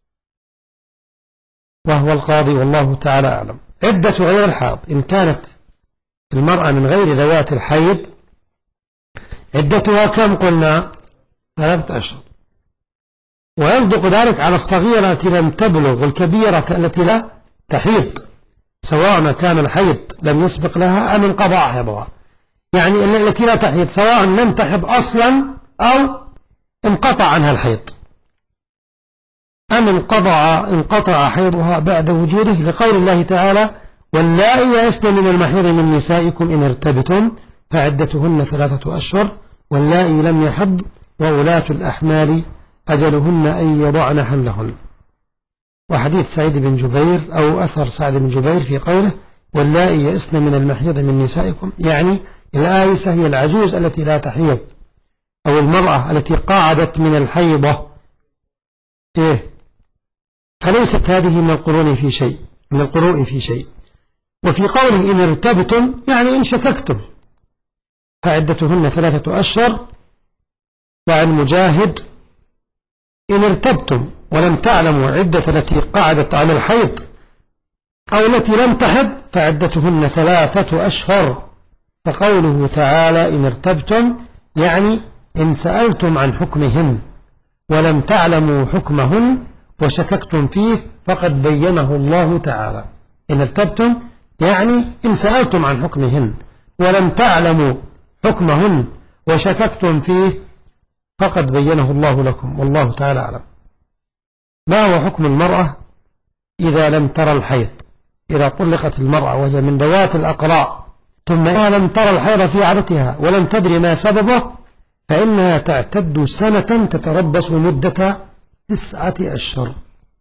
Speaker 1: وهو القاضي والله تعالى أعلم. عدة غير الحائض: إن كانت المرأة من غير ذوات الحيض عدتها كم قلنا؟ 3 أشهر. ويصدق ذلك على الصغيرة التي لم تبلغ، والكبيرة التي لا تحيض، سواء كان الحيض لم يسبق لها أم انقضى حيضها. يعني التي لا تحيض سواء لم تحض أصلا أو انقطع عنها الحيض، أم انقطع حيضها بعد وجوده، لقول الله تعالى: واللائي يئسن من المحيض من نسائكم إن ارتبتم فعدتهن 3 أشهر واللائي لم يحض وولاة الأحمال أجلهن أن يضعن حملهن. وحديث سعيد بن جبير أو أثر سعيد بن جبير في قوله: واللائي يئسن من المحيض من نسائكم، يعني الآيسة هي العجوز التي لا تحيض، أو المرأة التي قاعدت من الحيضة، فليست هذه من القرون في شيء، من القروء في شيء. وفي قوله إن ارتبتم يعني إن شككتم، فعدتهن 3 أشهر. وعن مجاهد إن ارتبتم ولم تعلموا عدة التي قعدت على الحيض أو التي لم تحض فعدتهن 3 أشهر. فقوله تعالى إن ارتبتم يعني إن سألتم عن حكمهن ولم تعلموا حكمهن وشككتم فيه فقد بينه الله تعالى. إن ارتبتم يعني إن سألتم عن حكمهن ولم تعلموا حكمهن وشككتم فيه فقد بينه الله لكم، والله تعالى أعلم. ما هو حكم المرأة إذا لم ترى الحيض؟ إذا طلقت المرأة وهي من ذوات الأقراء ثم إذا لم ترى الحيض في عادتها ولم تدري ما سببه فإنها تعتد سنة تتربص مدة 9 أشهر.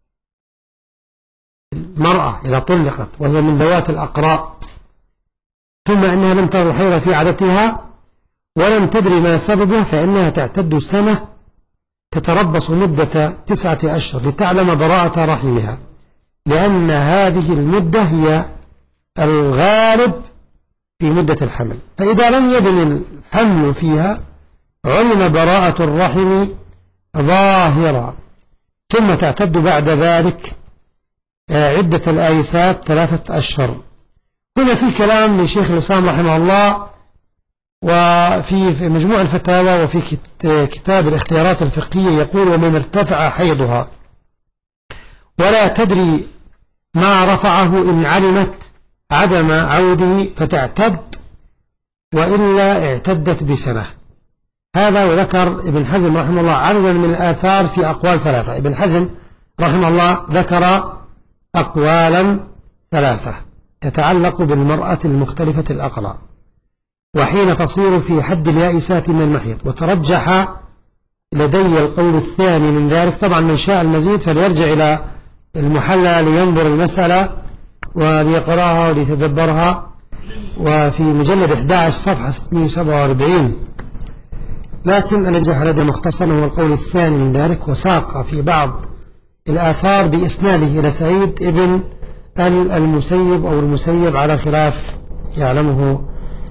Speaker 1: المرأة إذا طلقت وهي من ذوات الأقراء ثم أنها لم ترى الحيض في عادتها ولم تدري ما سببه فإنها تعتد سنة تتربص مدة 9 أشهر لتعلم براءة رحمها، لأن هذه المدة هي الغالب في مدة الحمل. فإذا لم يبن الحمل فيها علم براءة الرحم ظاهرة، ثم تعتد بعد ذلك عدة الآيسات 3 أشهر. هنا في كلام لشيخ الإسلام رحمه الله، وفي مجموع الفتاوى وفي كتاب الاختيارات الفقهية يقول ومن ارتفع حيضها ولا تدري ما رفعه إن علمت عدم عوده فتعتد وإلا اعتدت بسنة. هذا وذكر ابن حزم رحمه الله عددا من الآثار في أقوال 3. ابن حزم رحمه الله ذكر أقوالا 3 تتعلق بالمرأة المختلفة الأقراء وحين تصير في حد اليائسات من المحيض، وترجح لدي القول الثاني من ذلك. طبعا من شاء المزيد فليرجع إلى المحلى لينظر المسألة وليقرأها وليتدبرها، وفي مجلد 11 صفحة 647. لكن الأرجح لدي مختصرا هو القول الثاني من ذلك، وساق في بعض الآثار بإسناده إلى سعيد ابن المسيب أو المسيب على خلاف يعلمه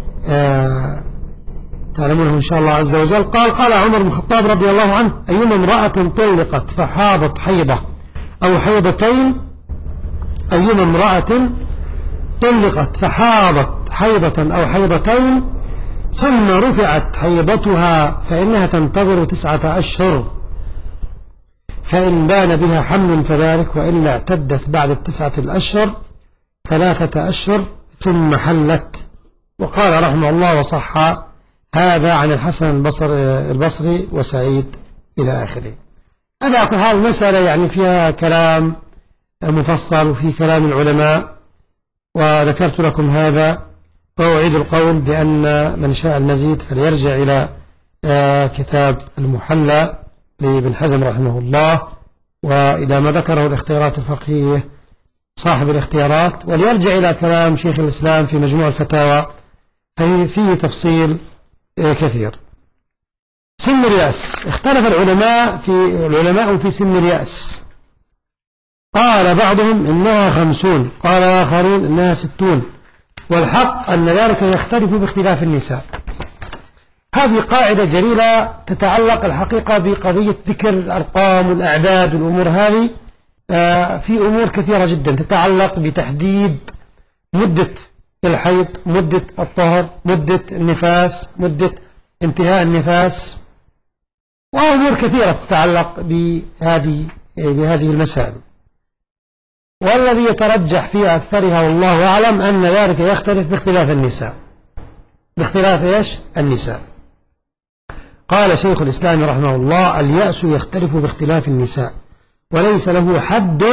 Speaker 1: تعلمونه إن شاء الله عز وجل. قال عمر بن الخطاب رضي الله عنه أيما امرأة طلقت فحاضت حيضة أو حيضتين، أيما امرأة طلقت فحاضت حيضة أو حيضتين ثم رفعت حيضتها فإنها تنتظر 9 أشهر، فإن بان بها حمل فذلك، وإلا اعتدت بعد 9 الأشهر 3 أشهر ثم حلت. وقال رحمه الله وصح هذا عن الحسن البصري وسعيد إلى آخره. هذه المسألة يعني فيها كلام مفصل وفي كلام العلماء، وذكرت لكم هذا، وأعيد القول بأن من شاء المزيد فليرجع إلى كتاب المحلى لابن حزم رحمه الله، وإلى ما ذكره الاختيارات الفقهية صاحب الاختيارات، وليرجع إلى كلام شيخ الإسلام في مجموع الفتاوى فيه تفصيل كثير. سن اليأس، اختلف العلماء في سن اليأس. قال بعضهم إنها 50، قال آخرون إنها 60، والحق أن ذلك يختلف باختلاف النساء. هذه قاعدة جليلة تتعلق الحقيقة بقضية ذكر الأرقام والأعداد والأمور هذه في أمور كثيرة جدا تتعلق بتحديد مدة الحيض، مدة الطهر، مدة النفاس، مدة انتهاء النفاس، وأمور كثيرة تتعلق بهذه المسائل. والذي يترجح في أكثرها والله أعلم أن ذلك يختلف باختلاف النساء. باختلاف إيش؟ النساء. قال شيخ الإسلام رحمه الله اليأس يختلف باختلاف النساء وليس له حد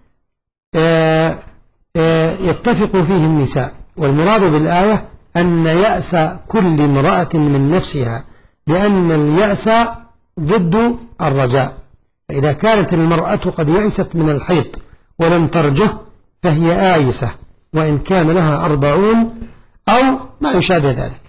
Speaker 1: يتفق فيه النساء، والمراد بالآية أن يأس كل امرأة من نفسها، لأن اليأس ضد الرجاء. فإذا كانت المرأة قد يأست من الحيض ولم ترجه فهي آيسة، وإن كان لها 40 أو ما يشابه ذلك.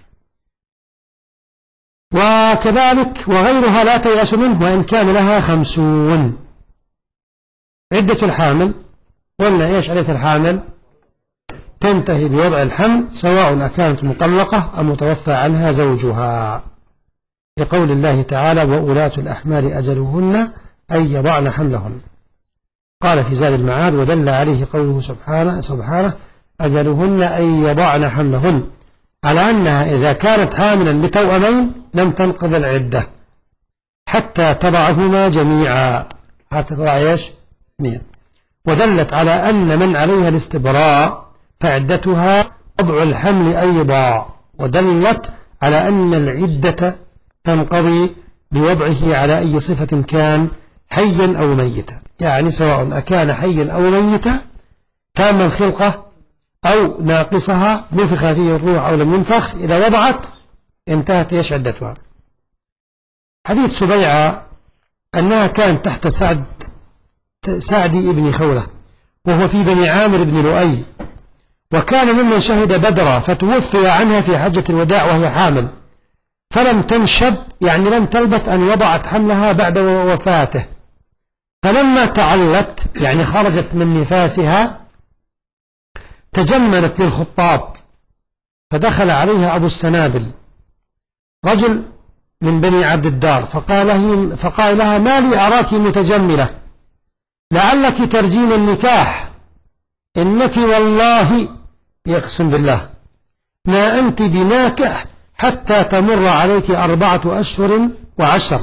Speaker 1: وكذلك وغيرها لا تيأس منه وإن كان لها 50. عدة الحامل قلنا إيش عدة الحامل؟ تنتهي بوضع الحمل سواء أكانت مطلقة أو متوفى عنها زوجها، لقول الله تعالى وأولاة الأحمال أجلهن أن يضعن حملهن. قال في زاد المعاد ودل عليه قوله سبحانه أجلهن أن يضعن حملهن، على أنها إذا كانت حاملا لتوأمين لم تنقض العدة حتى تضعهما جميعا، حتى تضع ايش؟ اثنين. ودلت على أن من عليها الاستبراء فعدتها وضع الحمل أيضا، ودلت على أن العدة تنقضي بوضعه على أي صفة كان حيا أو ميتا، يعني سواء أكان حيا أو ميتا تام الخلقة أو ناقصها نفخ فيه الروح أو لم ينفخ، إذا وضعت انتهت ايش عدتها. حديث سبيعة أنها كانت تحت سعد ابن خولة وهو في بني عامر بن لؤي، وكان ممن شهد بدرا، فتوفي عنها في حجة الوداع وهي حامل، فلم تنشب يعني لم تلبث أن وضعت حملها بعد وفاته، فلما تعلت يعني خرجت من نفاسها تجملت للخطاب، فدخل عليها أبو السنابل رجل من بني عبد الدار فقال لها ما لي أراك متجملة، لعلك ترجين النكاح، إنك والله يقسم بالله ما أنت بناكح حتى تمر عليك 4 أشهر و10.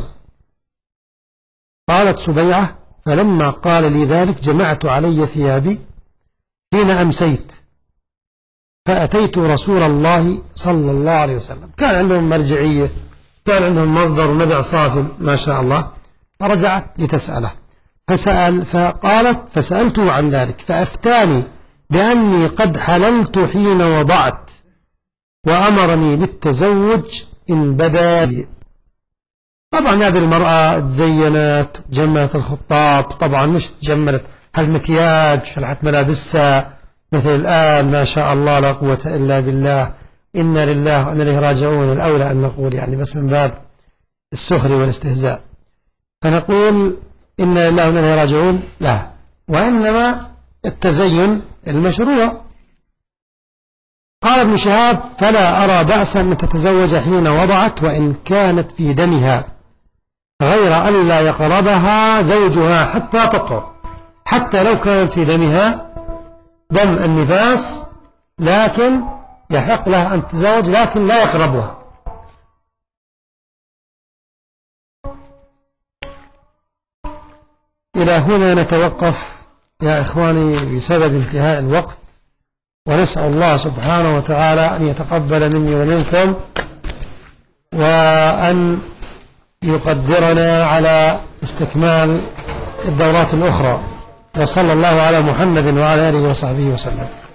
Speaker 1: قالت سبيعة فلما قال لي ذلك جمعت علي ثيابي حين أمسيت فأتيت رسول الله صلى الله عليه وسلم. كان عندهم مرجعية، كان عندهم مصدر ونبع صافي ما شاء الله، فرجعت لتسأله فقالت فسألته عن ذلك فأفتاني بأني قد حللت حين وضعت وأمرني بالتزوج إن بدا لي. طبعا هذه المرأة تزينت جملت الخطاب، طبعا مش تجملت هالمكياج فلحت ملابسها مثل الآن ما شاء الله لا قوة إلا بالله، إنا لله وإنا إليه راجعون، الأولى أن نقول يعني بس من باب السخر والاستهزاء، فنقول إنا لله وإنا إليه راجعون لا، وإنما التزين المشروع. قال ابن شهاب فلا أرى بأسا أن تتزوج حين وضعت وإن كانت في دمها، غير أن لا يقربها زوجها حتى تطهر، حتى لو كانت في دمها دم النفاس لكن يحق لها أن تتزوج لكن لا يقربها. إلى هنا نتوقف يا إخواني بسبب انتهاء الوقت، ونسأل الله سبحانه وتعالى أن يتقبل مني ومنكم وأن يقدرنا على استكمال الدورات الأخرى، وصلى الله على محمد وعلى آله وصحبه وسلم.